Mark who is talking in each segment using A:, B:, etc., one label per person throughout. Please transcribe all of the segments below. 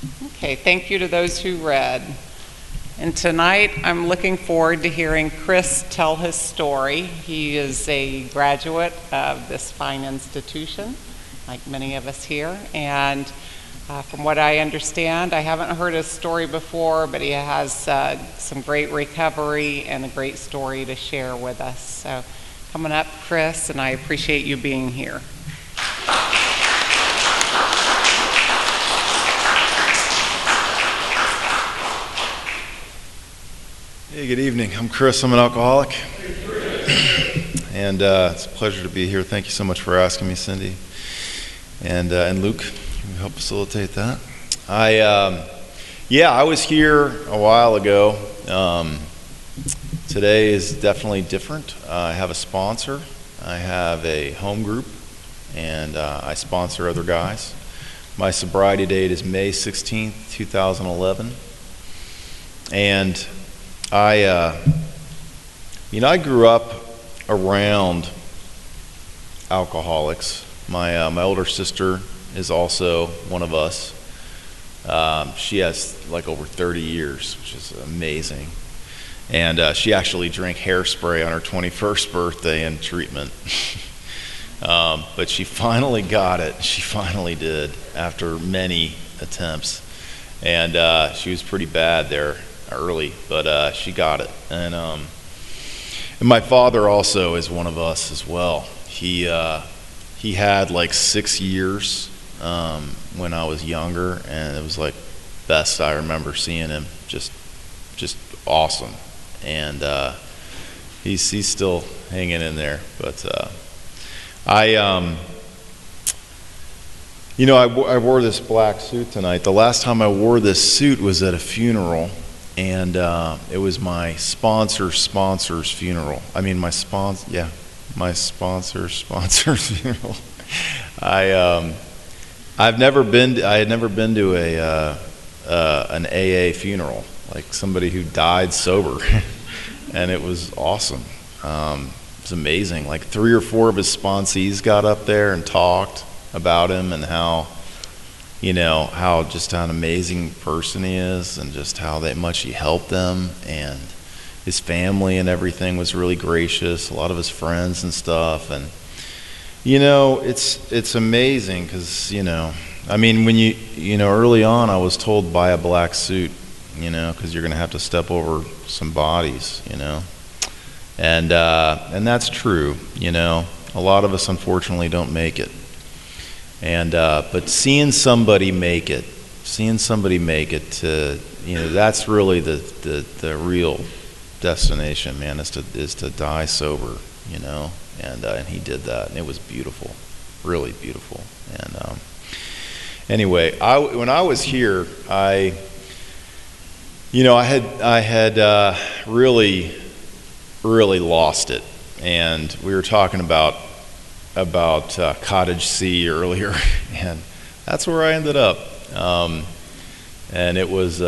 A: Okay, thank you to those who read. And tonight I'm looking forward to hearing Chris tell his story. He is a graduate of this fine institution, like many of us here. And from what I understand, I haven't heard his story before, but he has some great recovery and a great story to share with us. So coming up, Chris, and I appreciate you being here.
B: Hey, good evening. I'm Chris. I'm an alcoholic. And it's a pleasure to be here. Thank you so much for asking me, Cindy. And Luke, can you help facilitate that? I was here a while ago. Today is definitely different. I have a sponsor. I have a home group, and I sponsor other guys. My sobriety date is May 16th, 2011. And I grew up around alcoholics. My older sister is also one of us. She has like over 30 years, which is amazing. And she actually drank hairspray on her 21st birthday in treatment. But she finally got it. She finally did after many attempts. And she was pretty bad there early, but she got it. And my father also is one of us as well. He had like 6 years when I was younger, and it was like best I remember seeing him. Just awesome. And he's still hanging in there. But I wore this black suit tonight. The last time I wore this suit was at a funeral. And it was my sponsor's funeral. I mean, my sponsor's funeral. I had never been to an AA funeral, like somebody who died sober, and it was awesome. It was amazing. Like 3 or 4 of his sponsees got up there and talked about him and how an amazing person he is, and just how much he helped them, and his family and everything was really gracious. A lot of his friends and stuff, and it's amazing because when early on I was told buy a black suit, because you're gonna have to step over some bodies, and that's true. A lot of us unfortunately don't make it. And but seeing somebody make it to that's really the real destination, man, is to die sober, and he did that, and it was beautiful, really beautiful. And anyway, when I was here, I had really lost it, and we were talking about Cottage Sea earlier, and that's where I ended up. And it was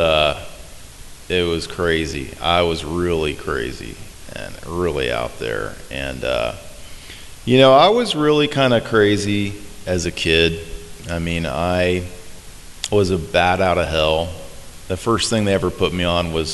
B: crazy. I was really crazy and really out there. And I was really kind of crazy as a kid. I mean, I was a bat out of hell. The first thing they ever put me on was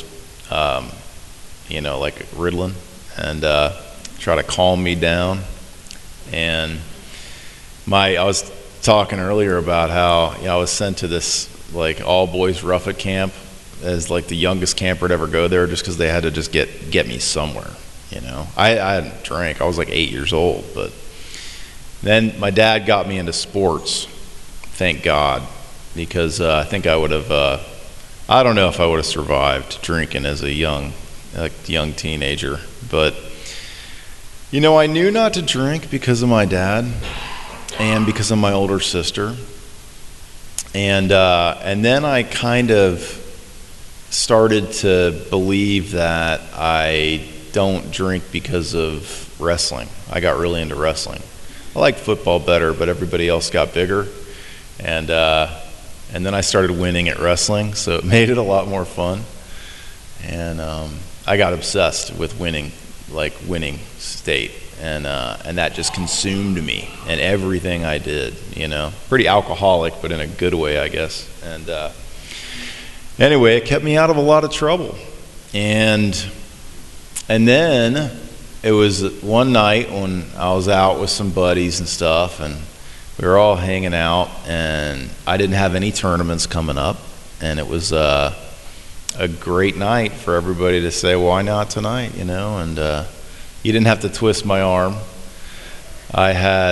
B: like Ritalin, and try to calm me down. And I was talking earlier about how I was sent to this like all boys rough-it camp as like the youngest camper to ever go there, just because they had to just get me somewhere. I hadn't drank. I was like 8 years old, but then my dad got me into sports. Thank God, because I think I would have. I don't know if I would have survived drinking as a young teenager, but. I knew not to drink because of my dad and because of my older sister. And then I kind of started to believe that I don't drink because of wrestling. I got really into wrestling. I liked football better, but everybody else got bigger. And then I started winning at wrestling, so it made it a lot more fun. And I got obsessed with winning state, and that just consumed me and everything I did. Pretty alcoholic, but in a good way, I guess. And Anyway, it kept me out of a lot of trouble. And then it was one night when I was out with some buddies and stuff, and we were all hanging out, and I didn't have any tournaments coming up, and it was a great night for everybody to say, why not tonight, you know? And you didn't have to twist my arm. I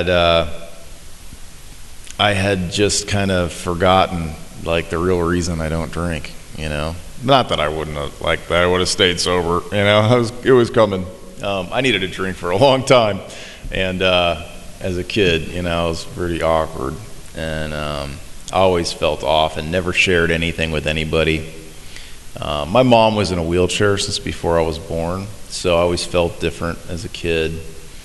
B: had just kind of forgotten, like, the real reason I don't drink, you know? Not that I wouldn't have, like, that I would have stayed sober, you know? It was coming. I needed a drink for a long time, and as a kid, you know, I was pretty awkward, and I always felt off and never shared anything with anybody. My mom was in a wheelchair since before I was born, so I always felt different as a kid.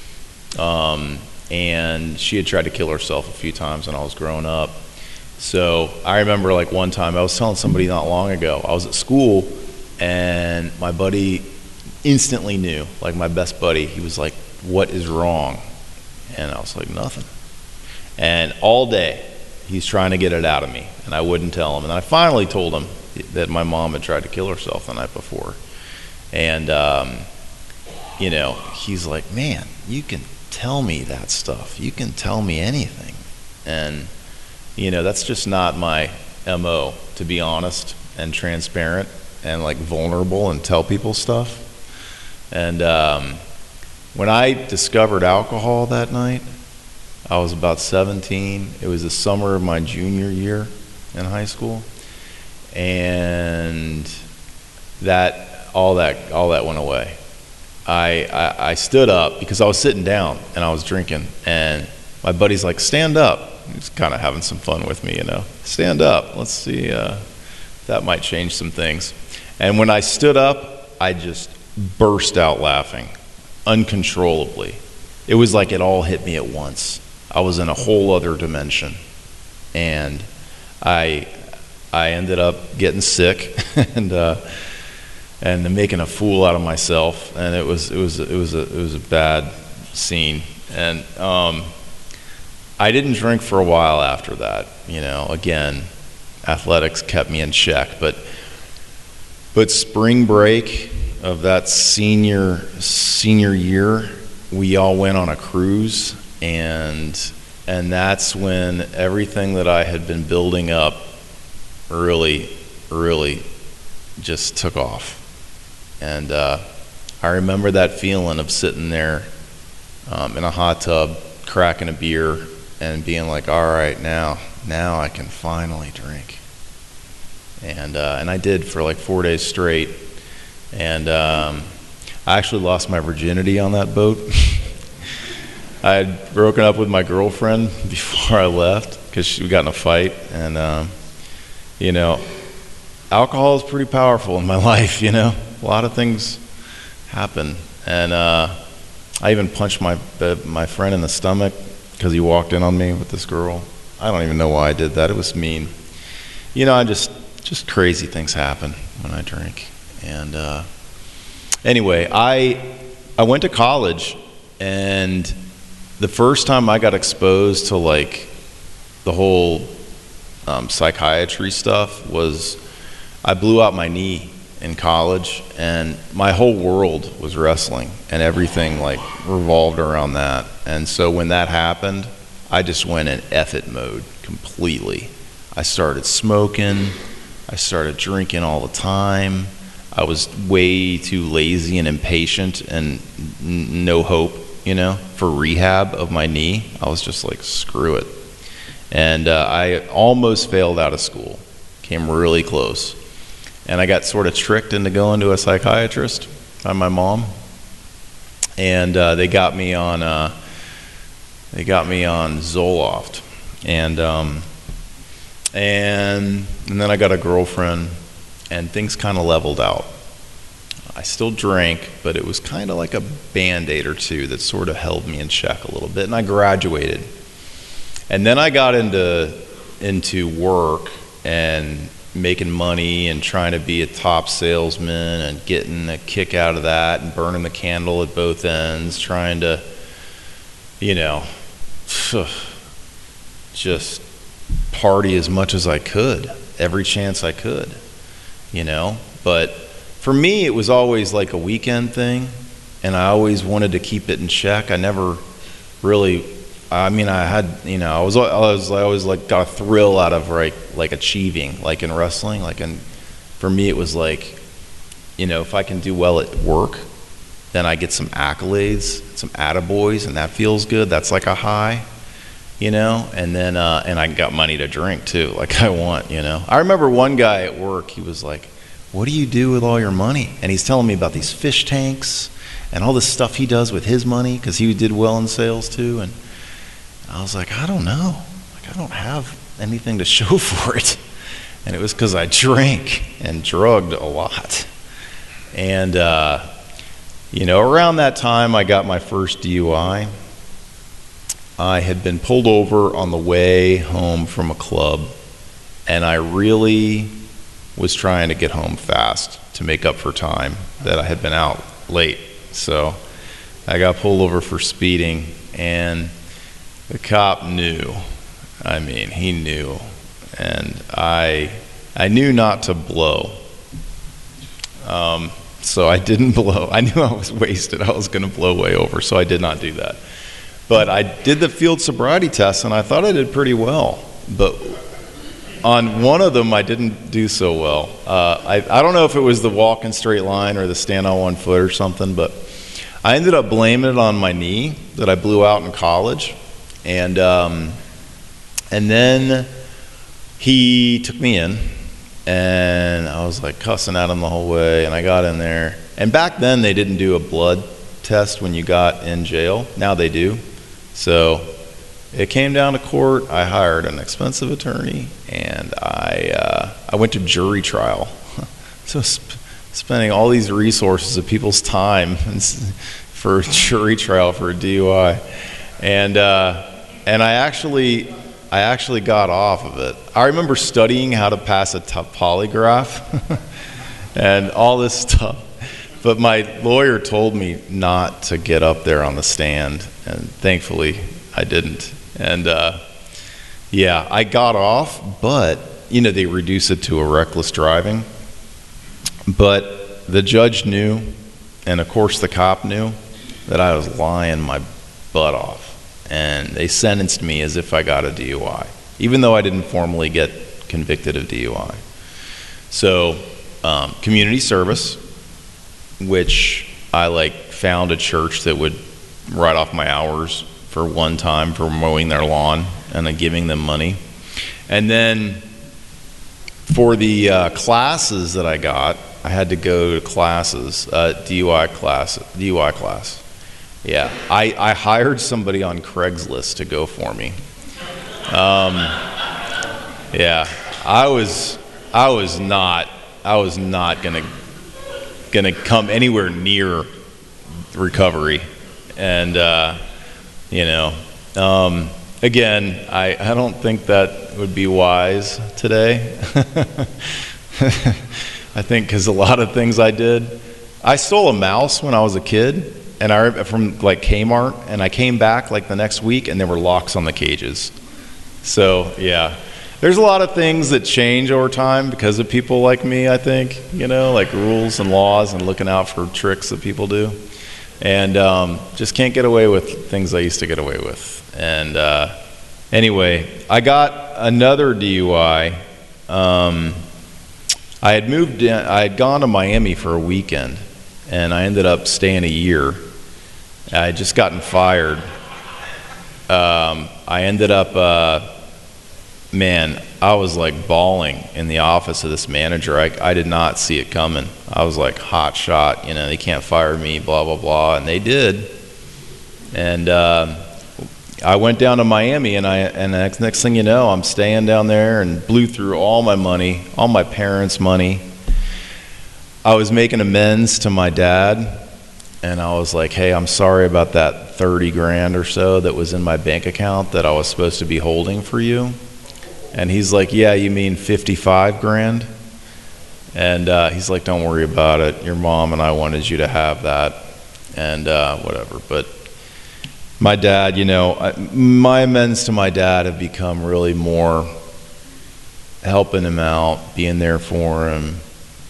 B: And she had tried to kill herself a few times when I was growing up. So I remember, like, one time I was telling somebody not long ago, I was at school, and my buddy instantly knew, like my best buddy, he was like, what is wrong? And I was like, nothing. And all day he's trying to get it out of me, and I wouldn't tell him. And I finally told him that my mom had tried to kill herself the night before. And you know, he's like, man, you can tell me that stuff, you can tell me anything. And you know, that's just not my MO, to be honest and transparent and, like, vulnerable and tell people stuff. And when I discovered alcohol that night, I was about 17. It was the summer of my junior year in high school, and all that went away. I stood up because I was sitting down and I was drinking, and my buddy's like, stand up. He's kind of having some fun with me, you know. Stand up. Let's see. That might change some things. And when I stood up, I just burst out laughing uncontrollably. It was like it all hit me at once. I was in a whole other dimension, and I ended up getting sick and making a fool out of myself, and it was a bad scene. And I didn't drink for a while after that. You know, again, athletics kept me in check, but spring break of that senior year, we all went on a cruise, and that's when everything that I had been building up really just took off. And I remember that feeling of sitting there in a hot tub, cracking a beer, and being like, all right, now I can finally drink. And I did for like 4 days straight. And I actually lost my virginity on that boat. I had broken up with my girlfriend before I left because we got in a fight. And, you know, alcohol is pretty powerful in my life, you know. A lot of things happen. And I even punched my friend in the stomach because he walked in on me with this girl. I don't even know why I did that. It was mean. You know, just crazy things happen when I drink. And anyway, I went to college, and the first time I got exposed to, like, the whole psychiatry stuff was I blew out my knee in college, and my whole world was wrestling, and everything, like, revolved around that. And so when that happened, I just went in F it mode completely. I started smoking, I started drinking all the time. I was way too lazy and impatient and no hope, you know, for rehab of my knee. I was just like, screw it. And I almost failed out of school, came really close. And I got sort of tricked into going to a psychiatrist by my mom. And they got me on Zoloft. And then I got a girlfriend, and things kind of leveled out. I still drank, but it was kind of like a Band-Aid or two that sort of held me in check a little bit, and I graduated. And then I got into work and making money and trying to be a top salesman and getting a kick out of that and burning the candle at both ends, trying to, you know, just party as much as I could, every chance I could. you know. But for me, it was always like a weekend thing, and I always wanted to keep it in check. I never really, I mean, I had, you know, I always like got a thrill out of like achieving, like in wrestling, for me it was like, you know, if I can do well at work, then I get some accolades, some attaboys, and that feels good. That's like a high, you know, and then, and I got money to drink too, like I want, you know. I remember one guy at work, he was like, what do you do with all your money? And he's telling me about these fish tanks and all this stuff he does with his money, because he did well in sales too. And I was like, I don't know. Like, I don't have anything to show for it. And it was because I drank and drugged a lot. And, you know, around that time I got my first DUI. I had been pulled over on the way home from a club, and I really was trying to get home fast to make up for time that I had been out late. So I got pulled over for speeding, and the cop knew. I mean, he knew. And I knew not to blow. So I didn't blow. I knew I was wasted. I was going to blow way over, so I did not do that. But I did the field sobriety test, and I thought I did pretty well. But on one of them, I didn't do so well. I don't know if it was the walk in straight line or the stand on one foot or something, but I ended up blaming it on my knee that I blew out in college. And then he took me in, and I was like cussing at him the whole way, and I got in there. And back then, they didn't do a blood test when you got in jail. Now they do. So it came down to court. I hired an expensive attorney, and I went to jury trial. So spending all these resources of people's time for a jury trial for a DUI, and I actually got off of it. I remember studying how to pass a polygraph and all this stuff. But my lawyer told me not to get up there on the stand, and thankfully I didn't. And yeah, I got off, but you know, they reduce it to a reckless driving. But the judge knew, and of course the cop knew, that I was lying my butt off. And they sentenced me as if I got a DUI, even though I didn't formally get convicted of DUI. So community service, which I found a church that would write off my hours for one time for mowing their lawn and then giving them money. And then for the classes that I got, I had to go to classes, DUI class. Yeah, I hired somebody on Craigslist to go for me. Yeah, I was not gonna come anywhere near recovery, and you know, again, I don't think that would be wise today. I think because a lot of things I did, I stole a mouse when I was a kid, and from Kmart, and I came back the next week, and there were locks on the cages. So yeah. There's a lot of things that change over time because of people like me, I think, you know, like rules and laws and looking out for tricks that people do. And just can't get away with things I used to get away with. And anyway, I got another DUI. I had gone to Miami for a weekend, and I ended up staying a year. I had just gotten fired. I ended up... Man, I was bawling in the office of this manager. I did not see it coming. I was hot shot, you know, they can't fire me, blah, blah, blah. And they did. And I went down to Miami, and the next thing you know, I'm staying down there and blew through all my money, all my parents' money. I was making amends to my dad, and I was like, hey, I'm sorry about that 30 grand or so that was in my bank account that I was supposed to be holding for you. And he's like, yeah, you mean 55 grand? And he's like, don't worry about it. Your mom and I wanted you to have that, and whatever. But my dad, you know, my amends to my dad have become really more helping him out, being there for him,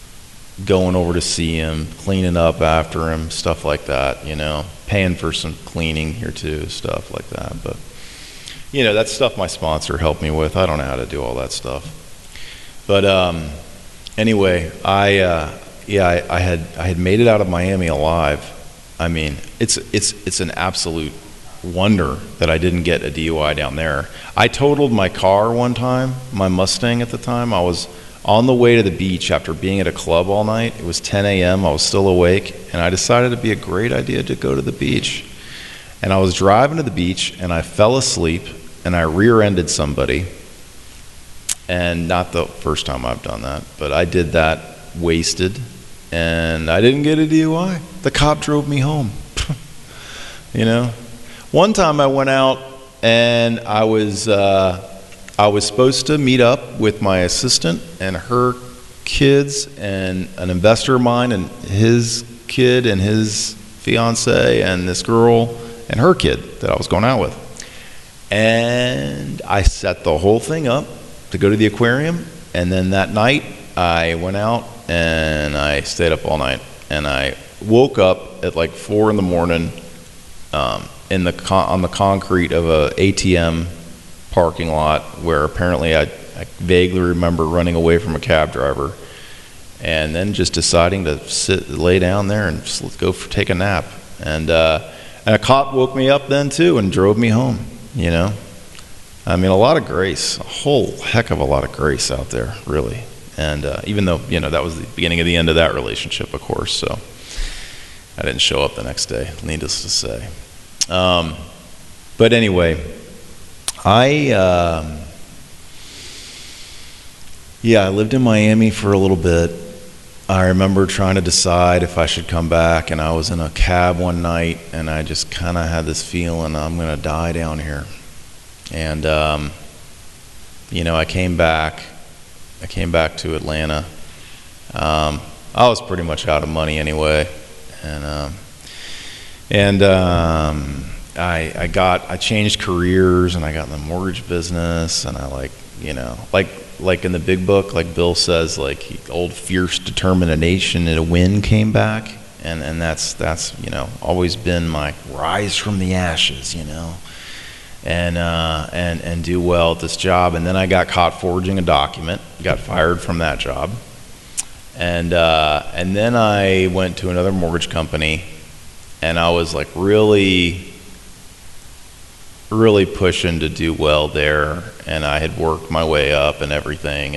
B: going over to see him, cleaning up after him, stuff like that, paying for some cleaning here too, stuff like that. But, that's stuff my sponsor helped me with. I don't know how to do all that stuff. But anyway, I had made it out of Miami alive. I mean, it's an absolute wonder that I didn't get a DUI down there. I totaled my car one time, my Mustang at the time. I was on the way to the beach after being at a club all night. It was 10 a.m. I was still awake, and I decided it'd be a great idea to go to the beach. And I was driving to the beach, and I fell asleep, and I rear-ended somebody. And not the first time I've done that, but I did that wasted, and I didn't get a DUI. The cop drove me home. One time I went out, and I was supposed to meet up with my assistant and her kids and an investor of mine and his kid and his fiance and this girl and her kid that I was going out with. And I set the whole thing up to go to the aquarium, and then that night I went out and I stayed up all night, and I woke up at like 4 in the morning on the concrete of a ATM parking lot where apparently I vaguely remember running away from a cab driver, and then just deciding to lay down there and just take a nap. And a cop woke me up then too and drove me home. I mean, a lot of grace, a whole heck of a lot of grace out there, really. And even though, that was the beginning of the end of that relationship, of course, so I didn't show up the next day, needless to say. But anyway, I lived in Miami for a little bit. I remember trying to decide if I should come back, and I was in a cab one night, and I just kind of had this feeling I'm going to die down here. And, I came back to Atlanta. I was pretty much out of money anyway. I changed careers, and I got in the mortgage business, and I like in the big book, like Bill says, old fierce determination and a win came back. And that's always been my rise from the ashes, and do well at this job. And then I got caught forging a document, got fired from that job. And then I went to another mortgage company, and I was really pushing to do well there, and I had worked my way up and everything,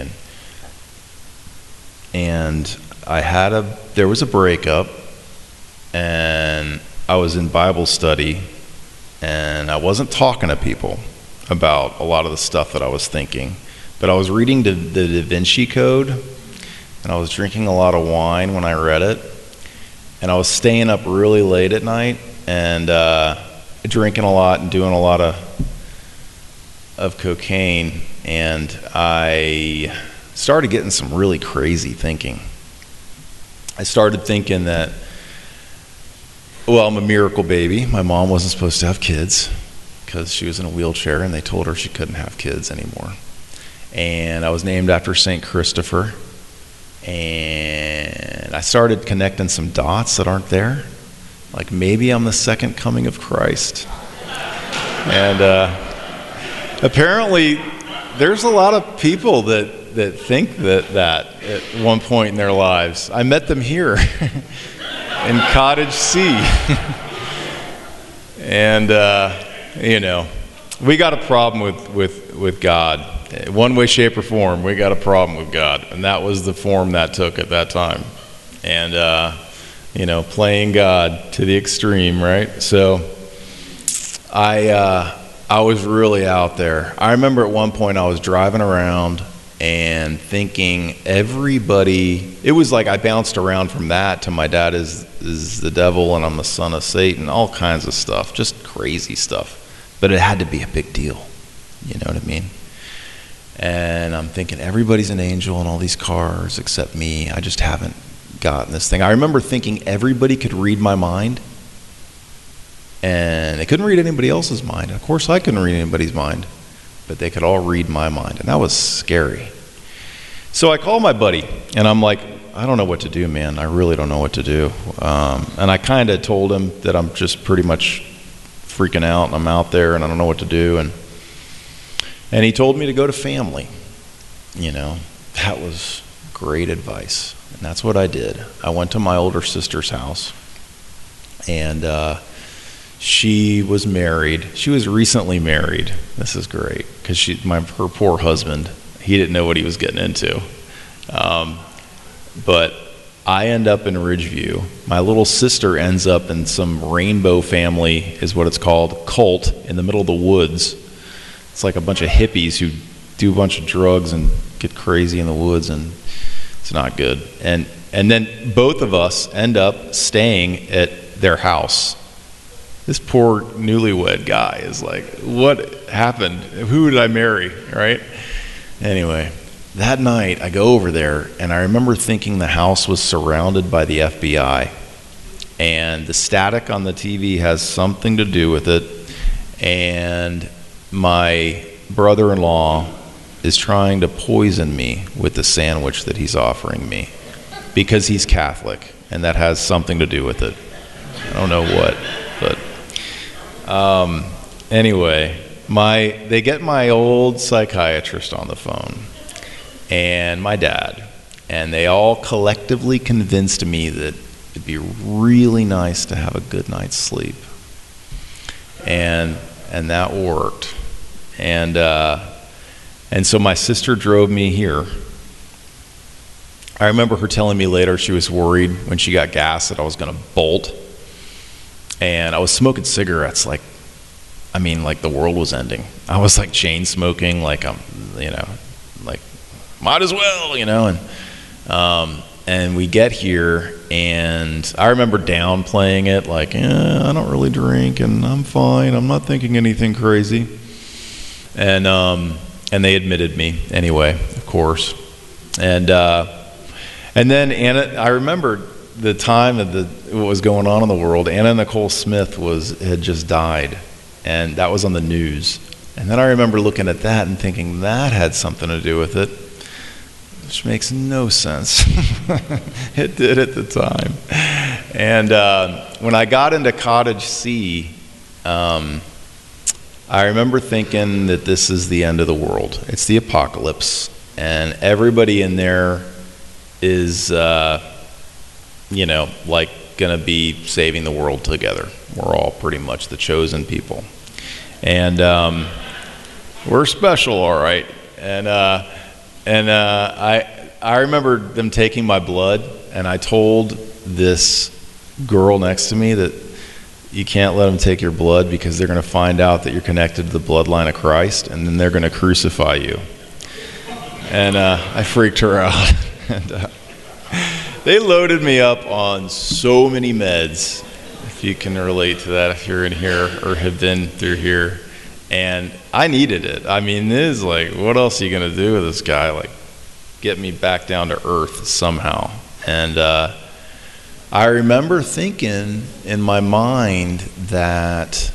B: and there was a breakup, and I was in Bible study, and I wasn't talking to people about a lot of the stuff that I was thinking, but I was reading the Da Vinci Code, and I was drinking a lot of wine when I read it, and I was staying up really late at night, and drinking a lot and doing a lot of cocaine, and I started getting some really crazy thinking. I started thinking that, I'm a miracle baby. My mom wasn't supposed to have kids because she was in a wheelchair, and they told her she couldn't have kids anymore. And I was named after St. Christopher, and I started connecting some dots that aren't there. Like maybe I'm the second coming of Christ. And apparently there's a lot of people that think that at one point in their lives. I met them here in Cottage C. And, we got a problem with God. One way, shape, or form, we got a problem with God. And that was the form that took at that time. And, playing God to the extreme, right? So I was really out there. I remember at one point I was driving around and thinking everybody, it was like I bounced around from that to my dad is the devil and I'm the son of Satan, all kinds of stuff, just crazy stuff. But it had to be a big deal, you know what I mean? And I'm thinking everybody's an angel in all these cars except me. I just haven't gotten this thing. I remember thinking everybody could read my mind, and they couldn't read anybody else's mind. Of course I couldn't read anybody's mind, but they could all read my mind, and that was scary. So I call my buddy, and I'm like, I don't know what to do, man. I really don't know what to do. And I kind of told him that I'm just pretty much freaking out, and I'm out there, and I don't know what to do. And he told me to go to family. You know, that was great advice. And that's what I did. I went to my older sister's house, and she was married. She was recently married. This is great, because her poor husband, he didn't know what he was getting into. But I end up in Ridgeview. My little sister ends up in some rainbow family, is what it's called, cult in the middle of the woods. It's like a bunch of hippies who do a bunch of drugs and get crazy in the woods, and it's not good. And then both of us end up staying at their house. This poor newlywed guy is like, what happened? Who did I marry, right? Anyway, that night I go over there, and I remember thinking the house was surrounded by the FBI, and the static on the TV has something to do with it, and my brother-in-law is trying to poison me with the sandwich that he's offering me because he's Catholic, and that has something to do with it. I don't know what, but anyway, they get my old psychiatrist on the phone and my dad, and they all collectively convinced me that it'd be really nice to have a good night's sleep, and that worked. And so my sister drove me here. I remember her telling me later she was worried when she got gas that I was going to bolt. And I was smoking cigarettes like the world was ending. I was like chain smoking, like like might as well, And we get here, and I remember downplaying it, like, I don't really drink, and I'm fine. I'm not thinking anything crazy. And they admitted me anyway, of course. And then Anna, I remember the time of what was going on in the world. Anna Nicole Smith had just died, and that was on the news. And then I remember looking at that and thinking that had something to do with it, which makes no sense. It did at the time. And when I got into Cottage C, I remember thinking that this is the end of the world. It's the apocalypse, and everybody in there is, like going to be saving the world together. We're all pretty much the chosen people, and we're special, all right. And I remember them taking my blood, and I told this girl next to me that you can't let them take your blood because they're going to find out that you're connected to the bloodline of Christ, and then they're going to crucify you. And I freaked her out. And they loaded me up on so many meds, if you can relate to that, if you're in here or have been through here. And I needed it. I mean, it is like, what else are you going to do with this guy? Like, get me back down to earth somehow. And I remember thinking in my mind that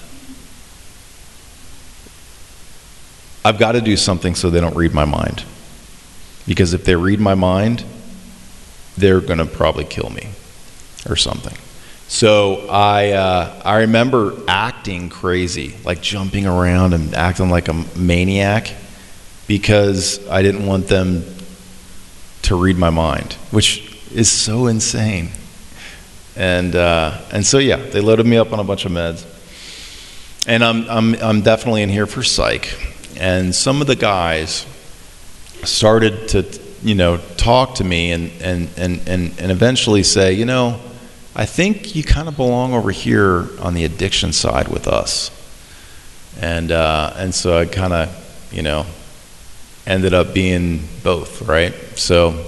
B: I've got to do something so they don't read my mind. Because if they read my mind, they're going to probably kill me or something. So I remember acting crazy, like jumping around and acting like a maniac because I didn't want them to read my mind, which is so insane. And so yeah, they loaded me up on a bunch of meds, and I'm definitely in here for psych. And some of the guys started to talk to me and eventually say, I think you kind of belong over here on the addiction side with us. And so I kind of ended up being both, right? So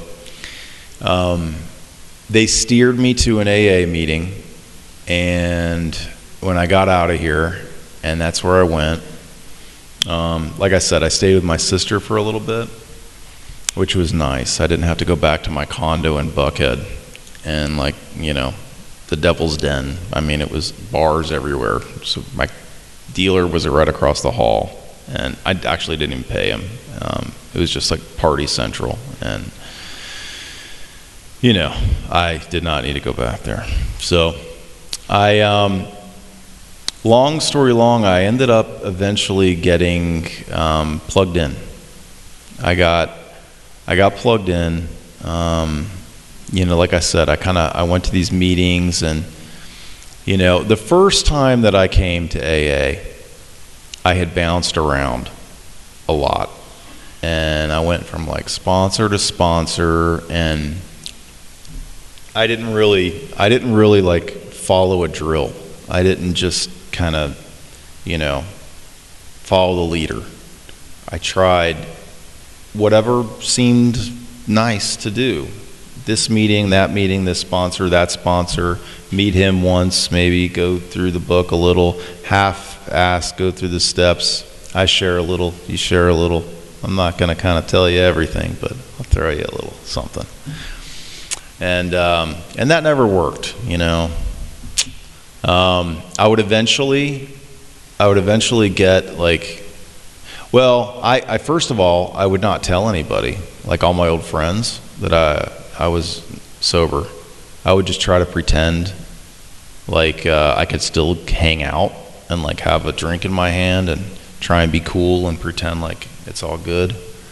B: they steered me to an AA meeting, and when I got out of here, and that's where I went, like I said, I stayed with my sister for a little bit, which was nice. I didn't have to go back to my condo in Buckhead and the Devil's Den. I mean, it was bars everywhere. So my dealer was right across the hall, and I actually didn't even pay him. It It was just like party central. And, you know, I did not need to go back there. So long story long, I ended up eventually getting plugged in. I got plugged in. You know, like I said, I went to these meetings, and, you know, the first time that I came to AA, I had bounced around a lot. And I went from like sponsor to sponsor, and I didn't really like follow a drill. I didn't just kind of, you know, follow the leader. I tried whatever seemed nice to do. This meeting, that meeting, this sponsor, that sponsor, meet him once, maybe go through the book a little, half-assed, go through the steps. I share a little, you share a little. I'm not going to kind of tell you everything, but I'll throw you a little something. And that never worked, you know. I would eventually get like, well, I first of all, I would not tell anybody, like all my old friends, that I was sober. I would just try to pretend like I could still hang out and like have a drink in my hand and try and be cool and pretend like it's all good.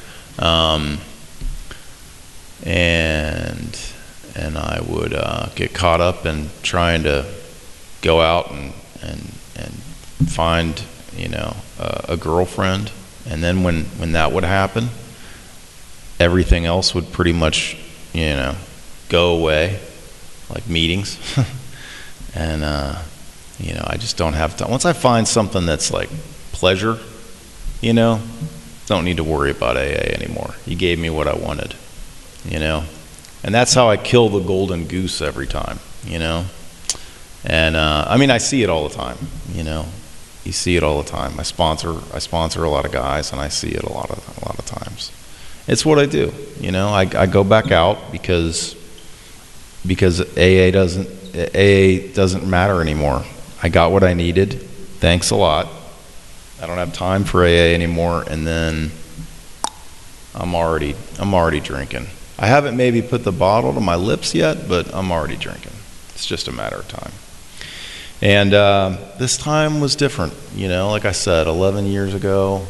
B: And I would get caught up in trying to go out and find, you know, a girlfriend. And then when that would happen, everything else would pretty much, you know, go away, like meetings. And, you know, I just don't have time. Once I find something that's like pleasure, you know, don't need to worry about AA anymore. You gave me what I wanted, you know. And that's how I kill the golden goose every time, you know. And I mean, I see it all the time, you know. You see it all the time. I sponsor a lot of guys, and I see it a lot of times. It's what I do, you know. I go back out because AA doesn't matter anymore. I got what I needed. Thanks a lot. I don't have time for AA anymore, and then I'm already drinking. I haven't maybe put the bottle to my lips yet, but I'm already drinking. It's just a matter of time. And this time was different, you know. Like I said, 11 years ago,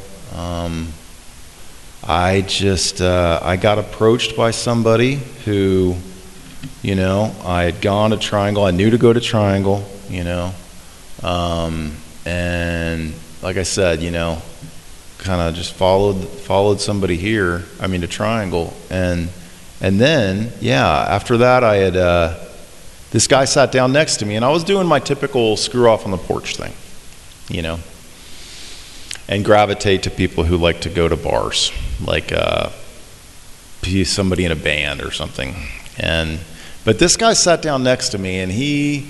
B: I got approached by somebody who, you know, I had gone to Triangle. I knew to go to Triangle, you know, and like I said, you know, kind of just followed somebody here. I mean, to Triangle, and then yeah, after that, I had this guy sat down next to me, and I was doing my typical screw off on the porch thing, you know, and gravitate to people who like to go to bars, like be somebody in a band or something. But this guy sat down next to me, and he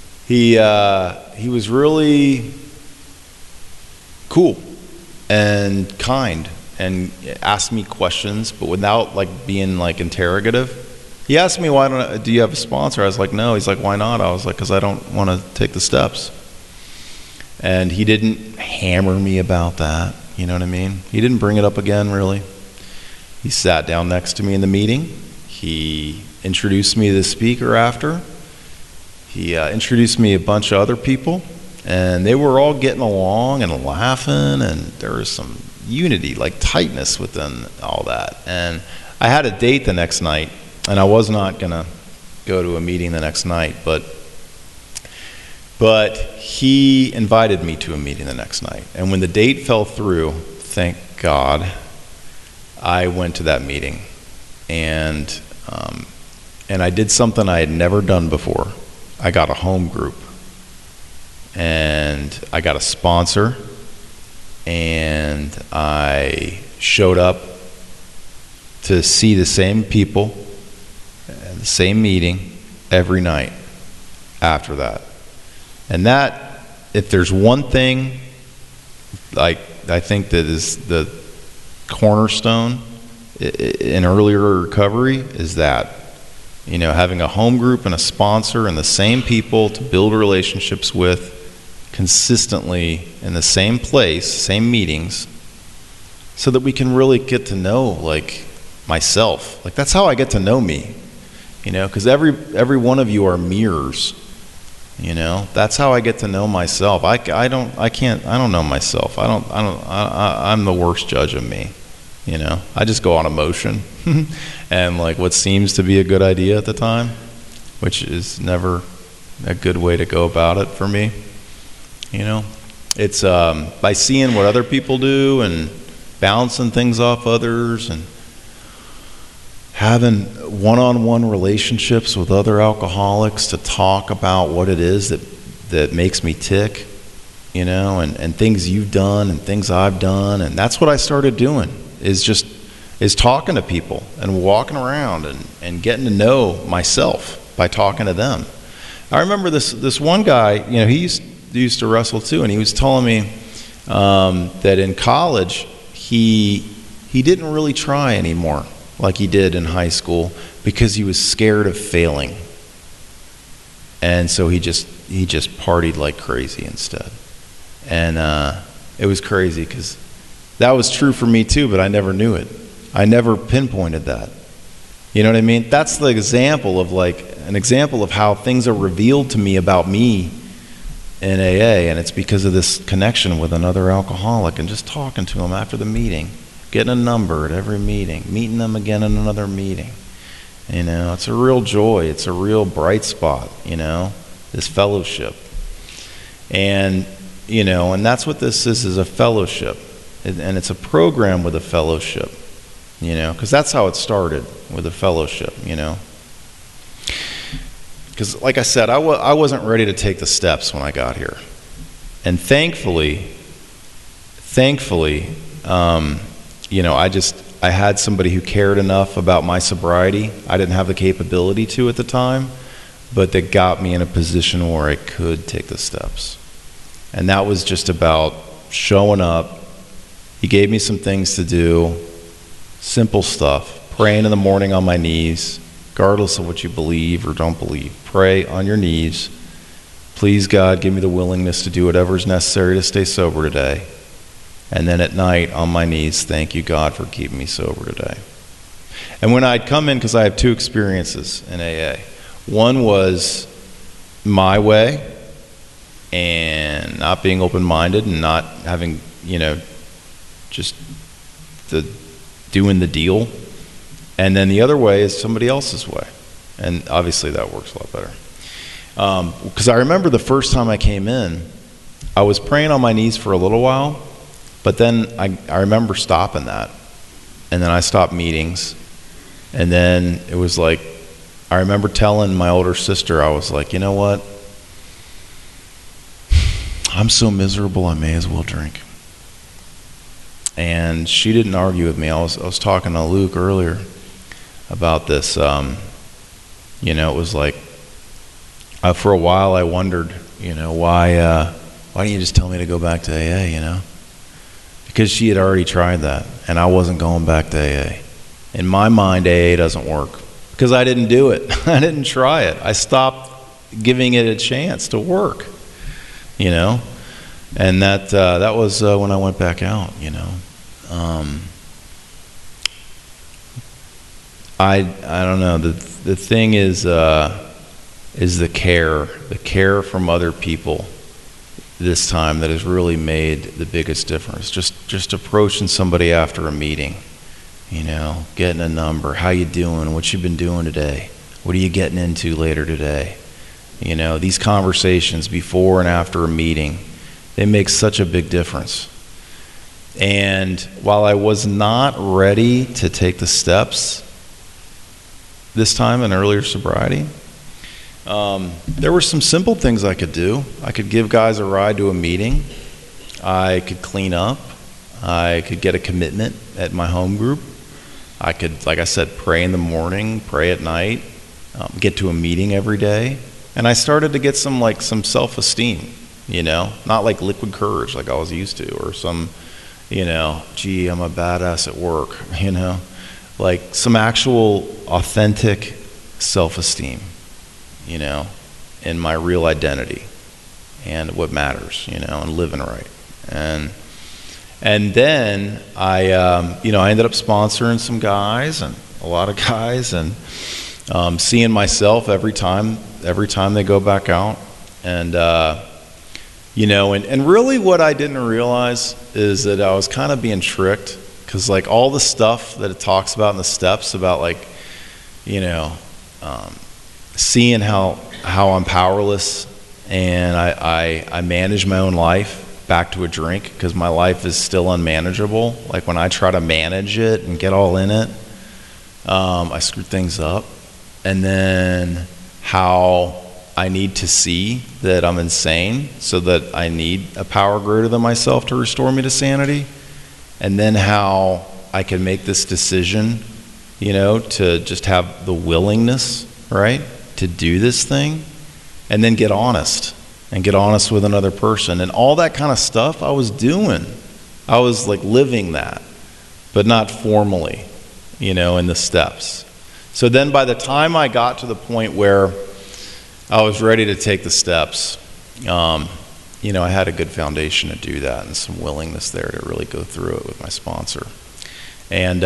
B: was really cool and kind, and asked me questions, but without like being like interrogative. He asked me, do you have a sponsor? I was like, no. He's like, why not? I was like, because I don't want to take the steps. And he didn't hammer me about that, you know what I mean? He didn't bring it up again, really. He sat down next to me in the meeting. He introduced me to the speaker after. He introduced me to a bunch of other people, and they were all getting along and laughing, and there was some unity, like tightness within all that. And I had a date the next night, and I was not going to go to a meeting the next night, but he invited me to a meeting the next night. And when the date fell through, thank God, I went to that meeting. And I did something I had never done before. I got a home group, and I got a sponsor, and I showed up to see the same people at the same meeting every night after that. And that, if there's one thing I think that is the cornerstone in earlier recovery, is that, you know, having a home group and a sponsor and the same people to build relationships with consistently in the same place, same meetings, so that we can really get to know, like, myself. Like, that's how I get to know me, because every one of you are mirrors. That's how I get to know myself. I don't know myself. I'm the worst judge of me. I just go on emotion and like what seems to be a good idea at the time, which is never a good way to go about it for me. It's by seeing what other people do and bouncing things off others and having one-on-one relationships with other alcoholics to talk about what it is that makes me tick, and things you've done and things I've done. And that's what I started doing, is talking to people and walking around and getting to know myself by talking to them. I remember this one guy, he used to wrestle too, and he was telling me that in college he didn't really try anymore like he did in high school because he was scared of failing. And so he just partied like crazy instead. And it was crazy because that was true for me too, but I never knew it. I never pinpointed that. You know what I mean? That's the example of an example of how things are revealed to me about me in AA, and it's because of this connection with another alcoholic and just talking to him after the meeting, getting a number at every meeting, meeting them again in another meeting. It's a real joy. It's a real bright spot, this fellowship. And, and that's what this is a fellowship. And it's a program with a fellowship, because that's how it started, with a fellowship, Because, like I said, I wasn't ready to take the steps when I got here. And thankfully, I had somebody who cared enough about my sobriety. I didn't have the capability to at the time, but that got me in a position where I could take the steps. And that was just about showing up. He gave me some things to do, simple stuff, praying in the morning on my knees, regardless of what you believe or don't believe. Pray on your knees. Please, God, give me the willingness to do whatever is necessary to stay sober today. And then at night, on my knees, thank you, God, for keeping me sober today. And when I'd come in, because I have two experiences in AA. One was my way, and not being open-minded and not having, just doing the deal. And then the other way is somebody else's way. And obviously that works a lot better. Because I remember the first time I came in, I was praying on my knees for a little while, but then I remember stopping that. And then I stopped meetings. And then it was like, I remember telling my older sister, I was like, you know what? I'm so miserable, I may as well drink. And she didn't argue with me. I was talking to Luke earlier about this. It was like, for a while I wondered, why didn't you just tell me to go back to AA, Because she had already tried that, and I wasn't going back to AA. In my mind, AA doesn't work, because I didn't do it. I didn't try it. I stopped giving it a chance to work, And that was when I went back out, I don't know. The thing is the care from other people this time that has really made the biggest difference. Just approaching somebody after a meeting, getting a number, how you doing, what you've been doing today, what are you getting into later today. These conversations before and after a meeting, they make such a big difference. And while I was not ready to take the steps this time in earlier sobriety, there were some simple things I could do. I could give guys a ride to a meeting. I could clean up. I could get a commitment at my home group. I could, like I said, pray in the morning, pray at night, get to a meeting every day. And I started to get some self-esteem, not like liquid courage like I was used to, or some, gee, I'm a badass at work, like some actual authentic self-esteem, in my real identity and what matters, and living right. And And then I ended up sponsoring some guys, and a lot of guys, and seeing myself every time they go back out. And, and really what I didn't realize is that I was kind of being tricked, because like all the stuff that it talks about in the steps about like, seeing how I'm powerless, and I manage my own life back to a drink because my life is still unmanageable. Like when I try to manage it and get all in it, I screw things up. And then how I need to see that I'm insane, so that I need a power greater than myself to restore me to sanity. And then how I can make this decision, to just have the willingness, right, to do this thing, and then get honest with another person. And all that kind of stuff I was doing. I was like living that, but not formally, in the steps. So then by the time I got to the point where I was ready to take the steps, I had a good foundation to do that, and some willingness there to really go through it with my sponsor. And,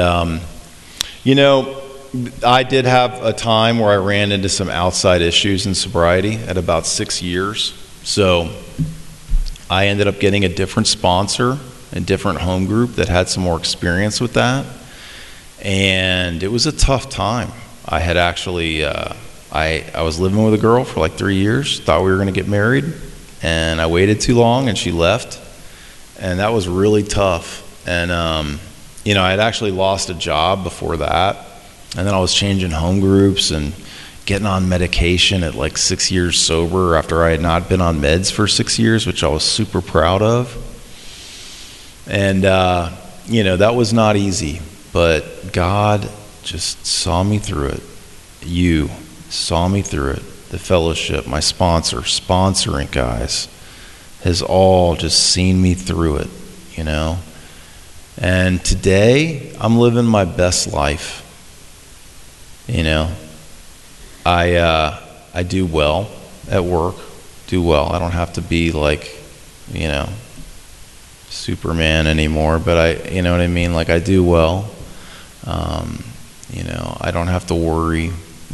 B: I did have a time where I ran into some outside issues in sobriety at about 6 years. So I ended up getting a different sponsor, a different home group that had some more experience with that. And it was a tough time. I had actually, I was living with a girl for like 3 years, thought we were going to get married, and I waited too long and she left. And that was really tough. And, I had actually lost a job before that. And then I was changing home groups and getting on medication at like 6 years sober after I had not been on meds for 6 years, which I was super proud of. And, that was not easy, but God just saw me through it. You saw me through it. The fellowship, my sponsoring guys, has all just seen me through it, And today, I'm living my best life. I do well at work, do well. I don't have to be like, Superman anymore, but I Like I do well. I don't have to worry,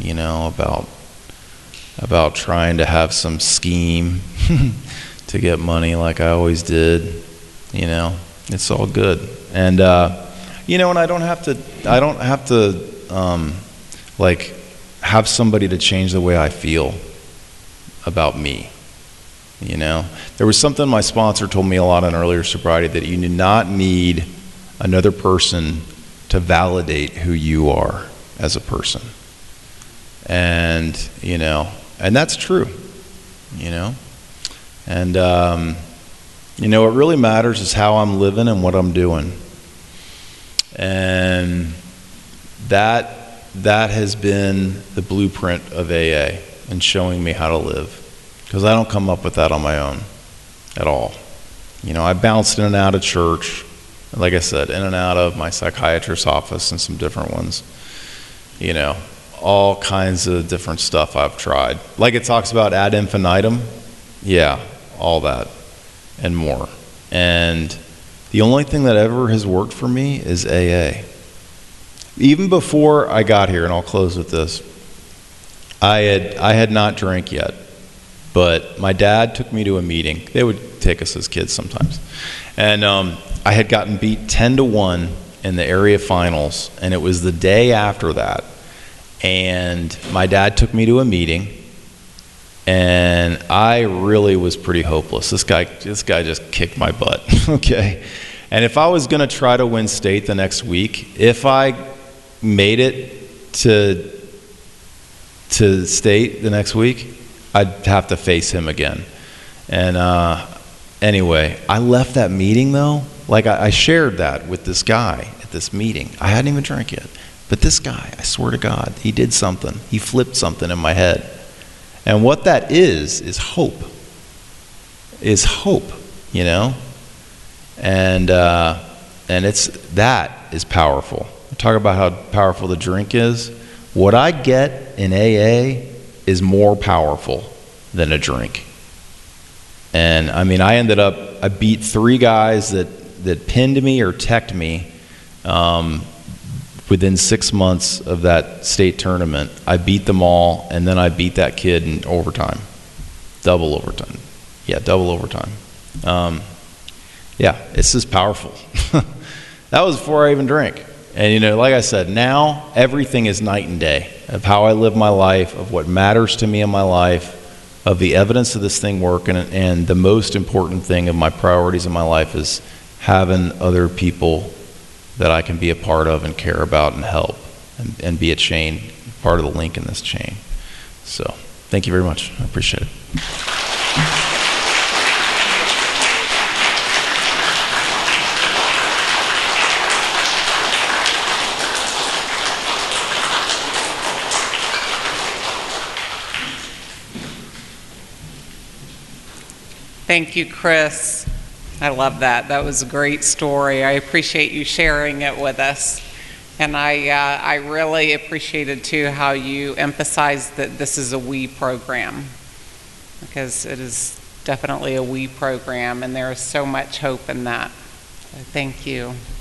B: about trying to have some scheme to get money like I always did. It's all good. And, and I don't have to, have somebody to change the way I feel about me. There was something my sponsor told me a lot in earlier sobriety, that you do not need another person to validate who you are as a person. And, and that's true, And, what really matters is how I'm living and what I'm doing. And that has been the blueprint of AA and showing me how to live. Because I don't come up with that on my own at all. I bounced in and out of church, like I said, in and out of my psychiatrist's office and some different ones. All kinds of different stuff I've tried. Like it talks about ad infinitum. Yeah, all that and more. And the only thing that ever has worked for me is AA. Even before I got here, and I'll close with this, I had not drank yet, but my dad took me to a meeting. They would take us as kids sometimes. And I had gotten beat 10-1 in the area finals, and it was the day after that. And my dad took me to a meeting, and I really was pretty hopeless. This guy just kicked my butt, okay? And if I was going to try to win state the next week, if I made it to state the next week, I'd have to face him again. And anyway, I left that meeting though. Like I shared that with this guy at this meeting. I hadn't even drank yet. But this guy, I swear to God, he did something. He flipped something in my head. And what that is hope. Is hope, And that is powerful. Talk about how powerful the drink is. What I get in AA is more powerful than a drink. And I beat 3 guys that pinned me or teched me within 6 months of that state tournament. I beat them all, and then I beat that kid in overtime. Double overtime. Yeah, double overtime. Yeah, it's just powerful. That was before I even drank. And, you know, like I said, now everything is night and day of how I live my life, of what matters to me in my life, of the evidence of this thing working. And the most important thing of my priorities in my life is having other people that I can be a part of and care about and help and be a chain, part of the link in this chain. So thank you very much. I appreciate it.
A: Thank you, Chris. I love that. That was a great story. I appreciate you sharing it with us. And I really appreciated, too, how you emphasized that this is a we program, because it is definitely a we program, and there is so much hope in that. So thank you.